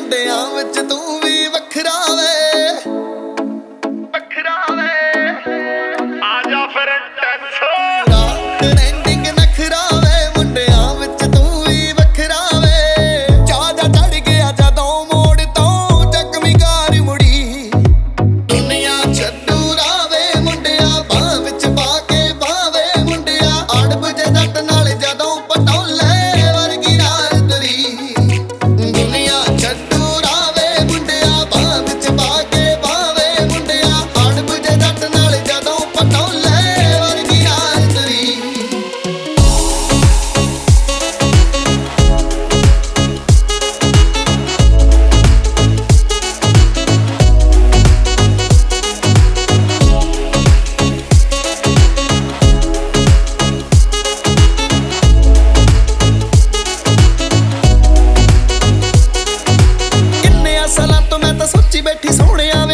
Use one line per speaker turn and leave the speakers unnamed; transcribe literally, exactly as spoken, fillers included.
ਮੁੰਡਿਆਂ ਵਿੱਚ ਤੂੰ ਵੀ ਵੱਖਰਾ ਵੇ, ਵੱਖਰਾ ਵੇ।
ਆ ਜਾ ਫਿਰ ਟੈਂਸੋ
ਟ੍ਰੈਂਡਿੰਗ ਨਖਰਾ ਵੇ, ਮੁੰਡਿਆਂ ਵਿੱਚ ਤੂੰ ਵੀ ਵੱਖਰਾ ਵੇ। ਚਾਹ ਜਾ ਚੜ ਗਿਆ ਜਦੋਂ ਮੋੜ ਤੋਂ ਜ਼ਖਮੀ ਕਾਰ ਮੁੜੀ। ਦੁਨੀਆ ਛੱਡੂ ਰਾਵੇ ਮੁੰਡਿਆ ਬਾਹ ਵਿੱਚ ਪਾ ਕੇ ਬਾਵੇ ਮੁੰਡਿਆ। ਅੜਬ ਜੇ ਜੱਟ ਨਾਲ ਜਦੋਂ ਪਟੋਲੇ ਵਰਗੀ ਰਾਤ ਤੁਰੀ। ਦੁਨੀਆ ਛੱਡੂ ਰਾਵੇ ਮੁੰਡਿਆ ਬਾਹ ਵਿੱਚ ਪਾ ਕੇ ਬਾਵੇ ਮੁੰਡਿਆ। ਅੜਬ ਜੇ ਜੱਟ ਨਾਲ ਜਦੋਂ ਪਟੋਲੇ ਵਰਗੀ ਰਾਤ ਤੁਰੀ। ਕਿੰਨੇ ਸਾਲਾਂ ਤੋਂ ਮੈਂ ਤਾਂ ਸੋਚੀ ਬੈਠੀ ਸੋਹਣਿਆ